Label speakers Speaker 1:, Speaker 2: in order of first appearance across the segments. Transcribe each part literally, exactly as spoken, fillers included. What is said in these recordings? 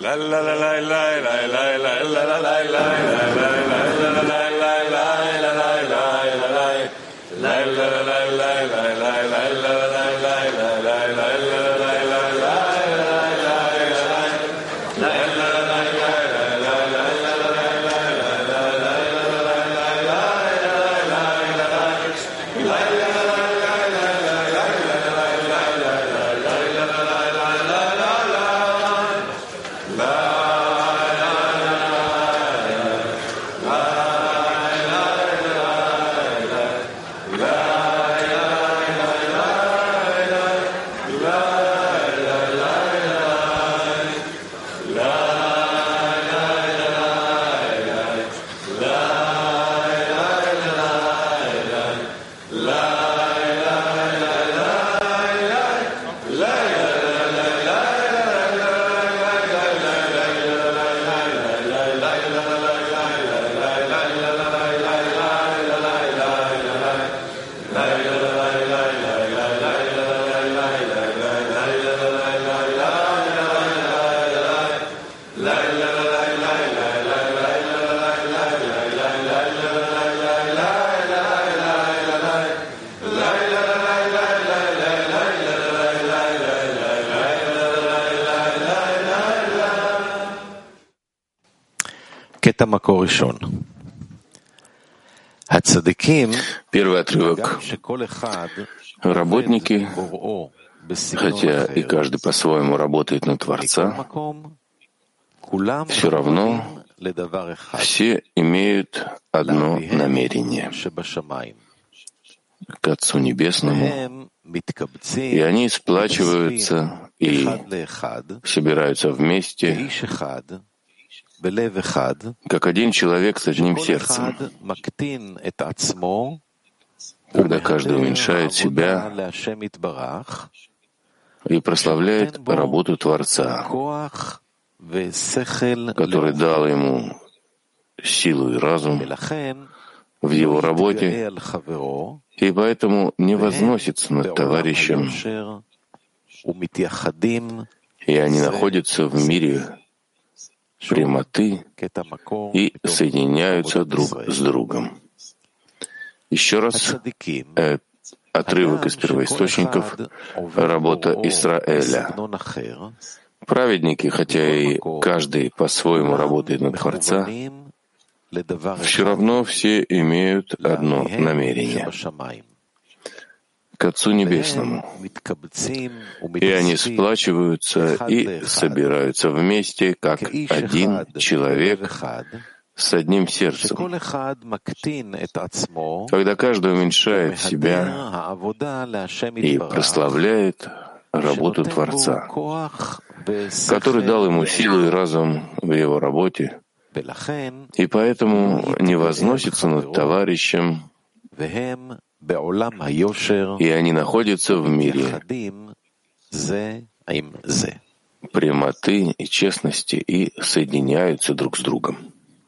Speaker 1: Первый отрывок. Работники, хотя и каждый по-своему работает на Творца, все равно все имеют одно намерение к Отцу Небесному, и они сплачиваются и собираются вместе, как один человек с одним сердцем, когда каждый уменьшает себя и прославляет работу Творца, который дал ему силу и разум в его работе, и поэтому не возносится над товарищем, и они находятся в мире прямоты и соединяются друг с другом. Еще раз, э, отрывок из первоисточников, работа Израиля. Праведники, хотя и каждый по-своему работает на Творца, все равно все имеют одно намерение — к Отцу Небесному. И они сплачиваются и собираются вместе, как один человек с одним сердцем. Когда каждый уменьшает себя и прославляет работу Творца, который дал ему силу и разум в его работе, и поэтому не возносится над товарищем, и они находятся в мире прямоты и честности и соединяются друг с другом.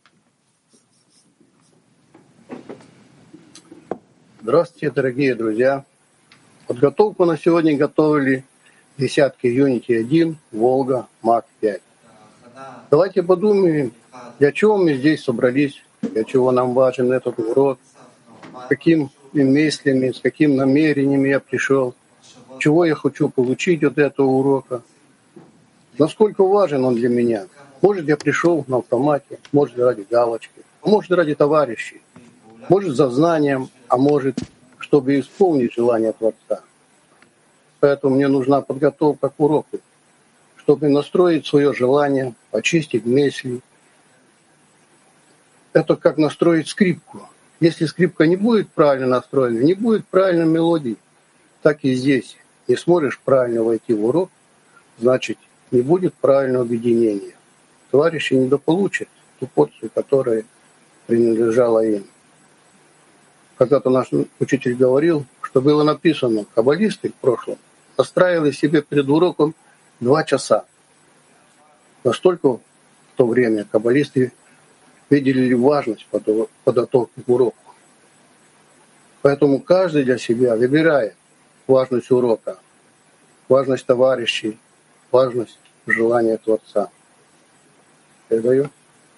Speaker 2: Здравствуйте, дорогие друзья. Подготовку на сегодня готовили десятки Unity один, Волга, Мак пять. Давайте подумаем, для чего мы здесь собрались, для чего нам важен этот урок, каким мыслями, с каким намерением я пришел, чего я хочу получить от этого урока, насколько важен он для меня. Может, я пришел на автомате, может, ради галочки, а может, ради товарищей, может, за знанием, а может, чтобы исполнить желание Творца. Поэтому мне нужна подготовка к уроку, чтобы настроить свое желание, очистить мысли. Это как настроить скрипку. Если скрипка не будет правильно настроена, не будет правильной мелодии, так и здесь. Не сможешь правильно войти в урок, значит, не будет правильного объединения. Товарищи недополучат ту порцию, которая принадлежала им. Когда-то наш учитель говорил, что было написано, каббалисты в прошлом настраивали себе перед уроком два часа. Настолько в то время каббалисты видели важность подготовки к уроку. Поэтому каждый для себя выбирает важность урока, важность товарищей, важность желания Творца. Передаю.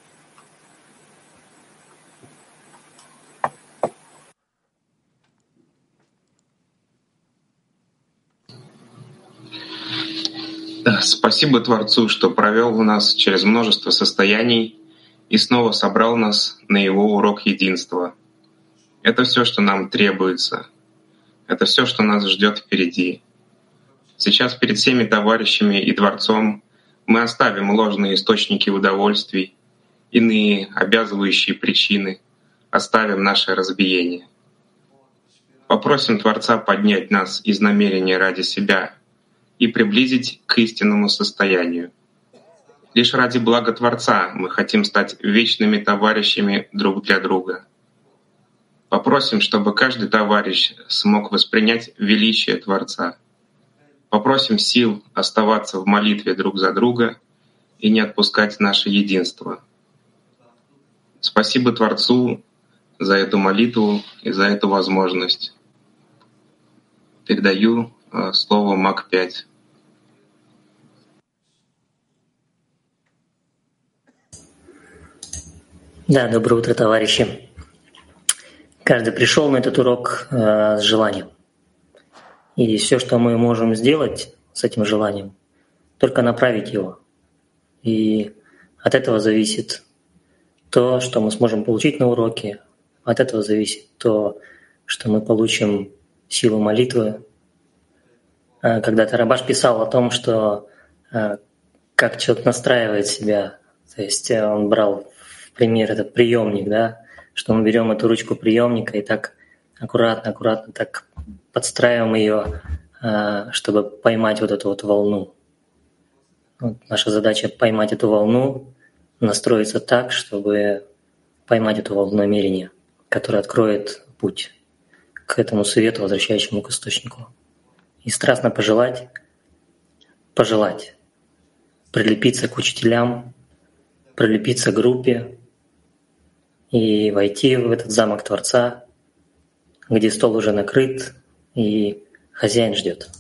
Speaker 3: Спасибо Творцу, что провел нас через множество состояний и снова собрал нас на Его урок единства. Это все, что нам требуется. Это все, что нас ждет впереди. Сейчас перед всеми товарищами и Творцом мы оставим ложные источники удовольствий, иные обязывающие причины, оставим наше разбиение. Попросим Творца поднять нас из намерения ради себя и приблизить к истинному состоянию. Лишь ради блага Творца мы хотим стать вечными товарищами друг для друга. Попросим, чтобы каждый товарищ смог воспринять величие Творца. Попросим сил оставаться в молитве друг за друга и не отпускать наше единство. Спасибо Творцу за эту молитву и за эту возможность. Передаю слово Мак пять.
Speaker 4: Да, доброе утро, товарищи. Каждый пришел на этот урок э, с желанием. И все, что мы можем сделать с этим желанием, только направить его. И от этого зависит то, что мы сможем получить на уроке. От этого зависит то, что мы получим силу молитвы. Когда-то Рабаш писал о том, что э, как человек настраивает себя. То есть он брал в пример этот приемник, да, что мы берем эту ручку приемника и так аккуратно, аккуратно так подстраиваем ее, чтобы поймать вот эту вот волну. Вот наша задача — поймать эту волну, настроиться так, чтобы поймать эту волну намерения, которая откроет путь к этому свету, возвращающему к источнику. И страстно пожелать, пожелать, прилепиться к учителям, прилепиться к группе и войти в этот замок Творца, где стол уже накрыт и хозяин ждет.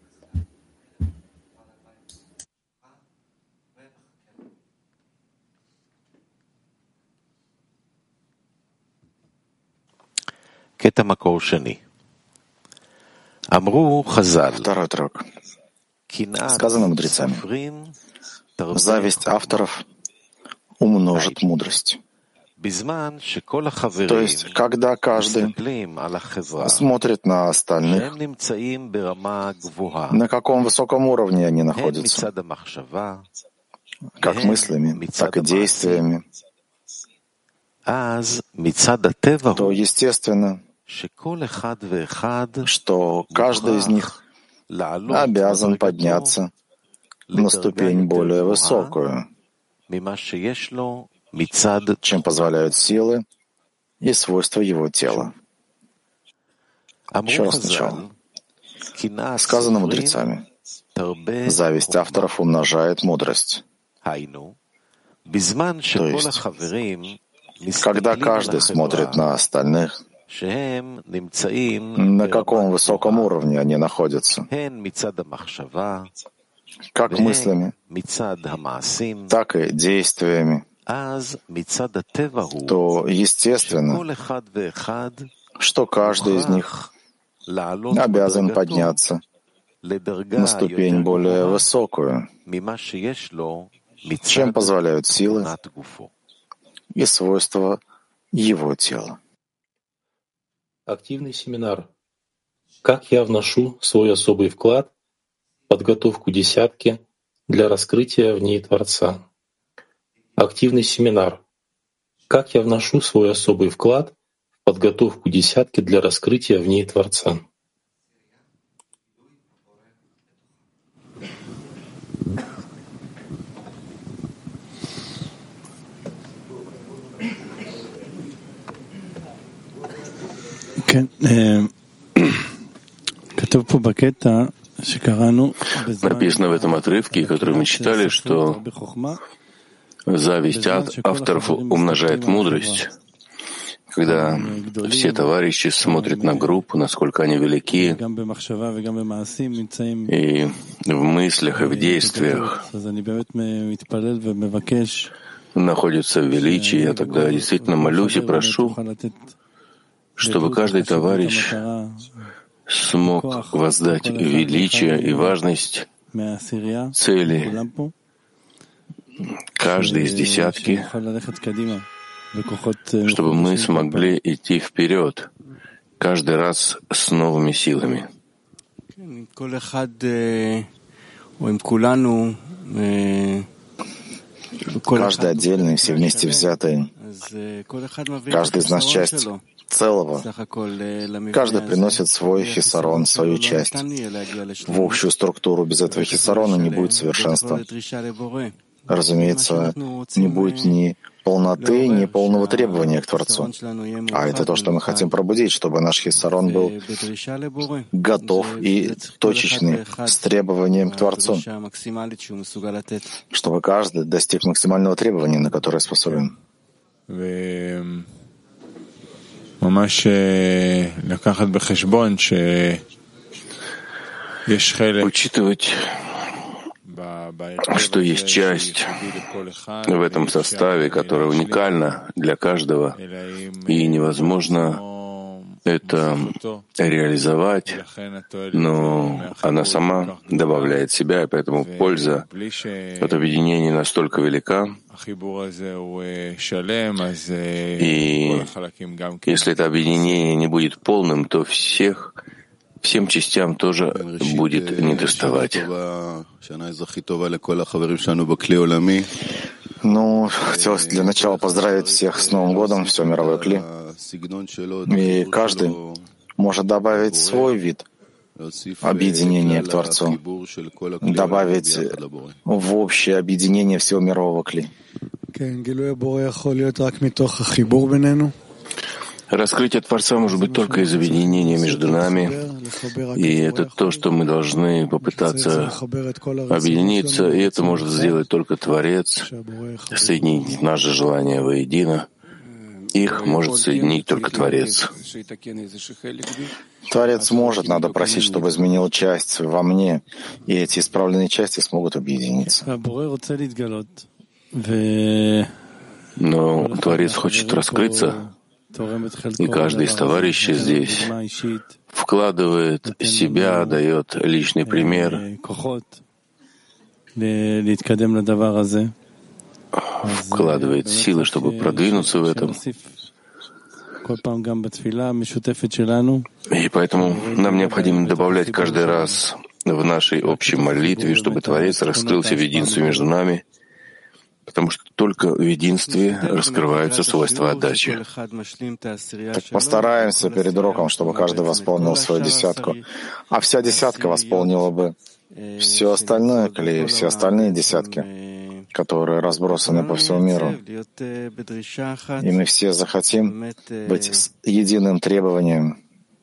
Speaker 1: Второй трек. Сказано мудрецами: зависть авторов умножит мудрость. То есть, когда каждый смотрит на остальных, на каком высоком уровне они находятся, как мыслями, так и действиями, то естественно, что каждый из них обязан подняться на ступень более высокую, чем позволяют силы и свойства его тела. Еще раз сначала. Сказано мудрецами: зависть авторов умножает мудрость. То есть, когда каждый смотрит на остальных, на каком высоком уровне они находятся, как мыслями, так и действиями, то естественно, что каждый из них обязан подняться на ступень более высокую, чем позволяют силы и свойства его тела.
Speaker 5: Активный семинар. Как я вношу свой особый вклад в подготовку десятки для раскрытия в ней Творца? Активный семинар. Как я вношу свой особый вклад в подготовку десятки для раскрытия в ней Творца?
Speaker 1: Прописано в этом отрывке, который мы читали, что зависть авторов умножает мудрость. Когда все товарищи смотрят на группу, насколько они велики, и в мыслях, и в действиях, находится в величии, я тогда действительно молюсь и прошу, чтобы каждый товарищ смог воздать величие и важность цели, каждый из десятки, чтобы мы смогли идти вперед, каждый раз с новыми силами.
Speaker 6: Каждый отдельный, все вместе взятые, каждый из нас часть целого. Каждый приносит свой хисарон, свою часть. В общую структуру без этого хисарона не будет совершенства. Разумеется, не будет ни полноты, ни полного требования к Творцу. А это то, что мы хотим пробудить, чтобы наш хисарон был готов и точечный, с требованием к Творцу, чтобы каждый достиг максимального требования, на которое способен.
Speaker 1: Учитывать, что есть часть в этом составе, которая уникальна для каждого, и невозможно это реализовать, но она сама добавляет себя, и поэтому польза от объединения настолько велика. И если это объединение не будет полным, то всех всем частям тоже будет недоставать.
Speaker 6: Ну, хотелось для начала поздравить всех с Новым годом, все мировое кли. И каждый может добавить свой вид объединения к Творцу, добавить в общее объединение всего мирового кли.
Speaker 1: Раскрытие Творца может быть только из объединения между нами, и это то, что мы должны попытаться объединиться, и это может сделать только Творец, соединить наше желание воедино. Их может соединить только Творец.
Speaker 6: Творец может, надо просить, чтобы изменил часть во мне, и эти исправленные части смогут объединиться.
Speaker 1: Но Творец хочет раскрыться, и каждый из товарищей здесь вкладывает себя, дает личный пример, вкладывает силы, чтобы продвинуться в этом. И поэтому нам необходимо добавлять каждый раз в нашей общей молитве, чтобы Творец раскрылся в единстве между нами, потому что только в единстве раскрываются свойства отдачи.
Speaker 6: Так постараемся перед уроком, чтобы каждый восполнил свою десятку, а вся десятка восполнила бы все остальное, или все остальные десятки, которые разбросаны по всему миру. И мы все захотим быть с единым требованием,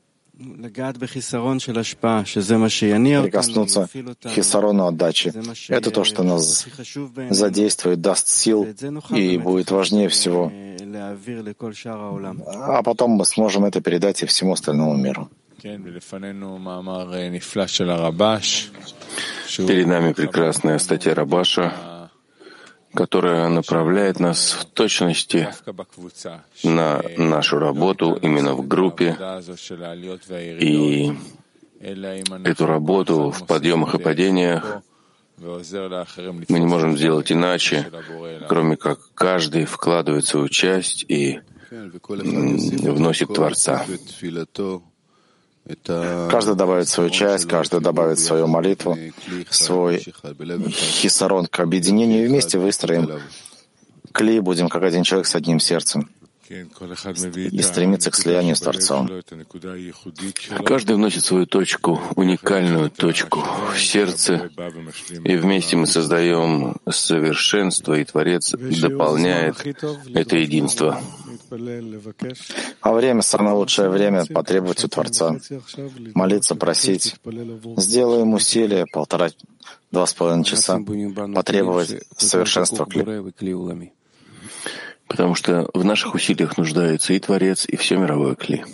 Speaker 6: прикоснуться к хисарону отдачи. Это то, что нас задействует, даст сил и будет важнее всего. А потом мы сможем это передать и всему остальному миру.
Speaker 1: Перед нами прекрасная статья Рабаша, которая направляет нас в точности на нашу работу именно в группе. И эту работу в подъемах и падениях мы не можем сделать иначе, кроме как каждый вкладывает свою часть и вносит Творца.
Speaker 6: Каждый добавит свою часть, каждый добавит свою молитву, свой хисарон к объединению, и вместе выстроим клей, будем как один человек с одним сердцем и стремиться к слиянию с Творцом.
Speaker 1: Каждый вносит свою точку, уникальную точку в сердце, и вместе мы создаем совершенство, и Творец дополняет это единство.
Speaker 6: А время, самое лучшее время — потребовать у Творца, молиться, просить. Сделаем усилие, полтора, два с половиной часа, потребовать совершенства кли.
Speaker 1: Потому что в наших усилиях нуждается и Творец, и все мировое кли.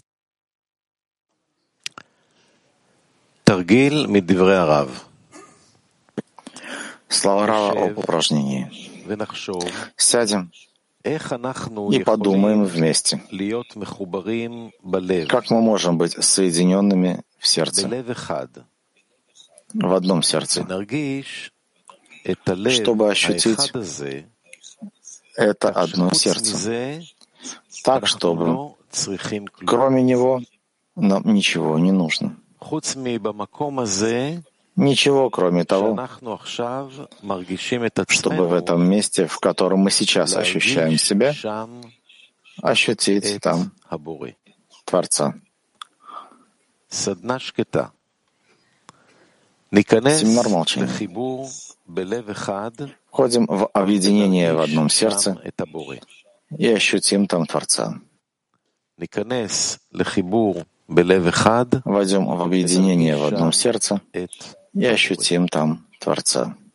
Speaker 6: Слова Рава об упражнении. Сядем и подумаем вместе, как мы можем быть соединенными в сердце, в одном сердце, чтобы ощутить это одно сердце, так, чтобы кроме него нам ничего не нужно. Ничего, кроме того, чтобы в этом месте, в котором мы сейчас ощущаем себя, ощутить там Творца. Семинар молчания. Входим в объединение в одном сердце и ощутим там Творца. Войдем в объединение в одном сердце и ощутим там Творца.